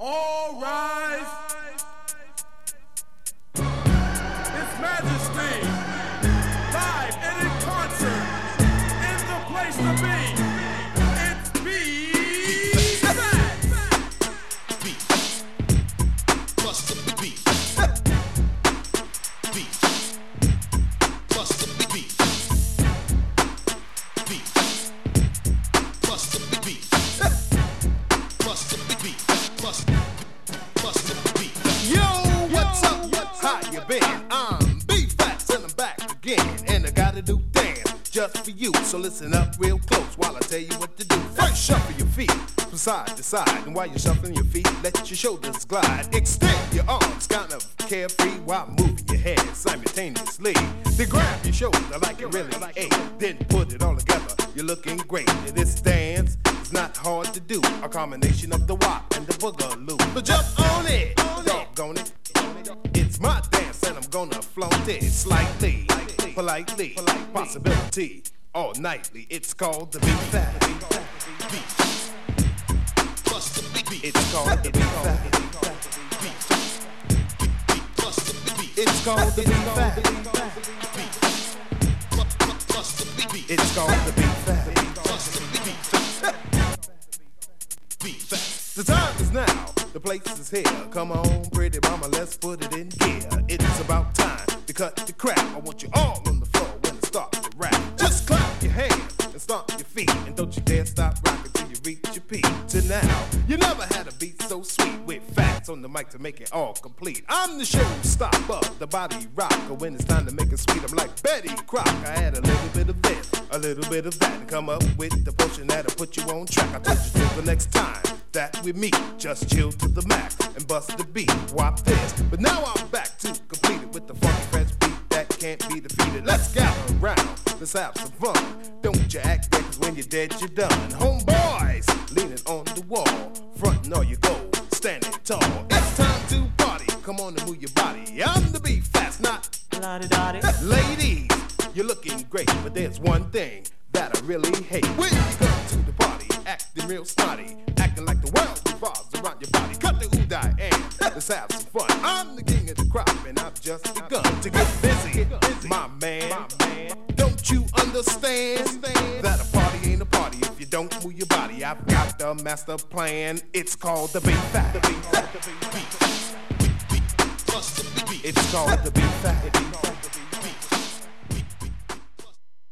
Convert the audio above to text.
All rise. His Majesty, live and in concert, in the place to be. It's B-Fat. Beat. Bust up the beat. Beat. Bust up the beat. Beat. Bust up the beat. Bust up the beat. Bust up the beat. Yo, what's up? How you been? I'm B-Fat and I'm back again. And I gotta do dance just for you. So listen up real close while I tell you what to do. First, shuffle your feet from side to side. And while you're shuffling your feet, let your shoulders glide. Extend your arms, kind of carefree while moving your head simultaneously. Then grab your shoulder like you really ate. Then put it all together. You're looking great. And this dance is not hard to do. A combination of the wop and the boogaloo. So jump on it. Doggone it. It's my dance and I'm gonna flaunt it slightly, politely, possibility, all nightly. It's called the B-Fat. It's called the B-Fat. It's called the B-Fat. It's called the B-Fat. The time is now, the place is here. Come on, pretty mama, let's put it in gear. It's about time to cut the crap. I want you all on the floor when it starts to rap. Just clap your hands and stomp your feet. And don't you dare stop rocking till you reach your peak. Till now, you never had a beat so sweet. With facts on the mic to make it all complete. I'm the showstopper, the body rocker. When it's time to make it sweet, I'm like Betty Crock. I had a little bit of this, a little bit of that, and come up with the potion that'll put you on track. I told you till the next time that we meet, just chill to the max and bust the beat, whop this. But now I'm back to complete it with the funky fresh beat that can't be defeated. Let's gather around, let's have some fun. Don't you act back, 'cause when you're dead, you're done. Homeboys, leaning on the wall, frontin' all your gold, standing tall. It's time to party, come on and move your body. I'm the B-Fat, not La-di-da-di. Ladies, you're looking great, but there's one thing that I really hate. When you come to the party, acting real snotty, acting like the world revolves around your body. Cut the ooh-die and let's have some fun. I'm the king of the crop and I've just begun to get busy, my man. Don't you understand that a party ain't a party if you don't move your body? I've got the master plan. It's called the B-Fat. It's called the B-Fat.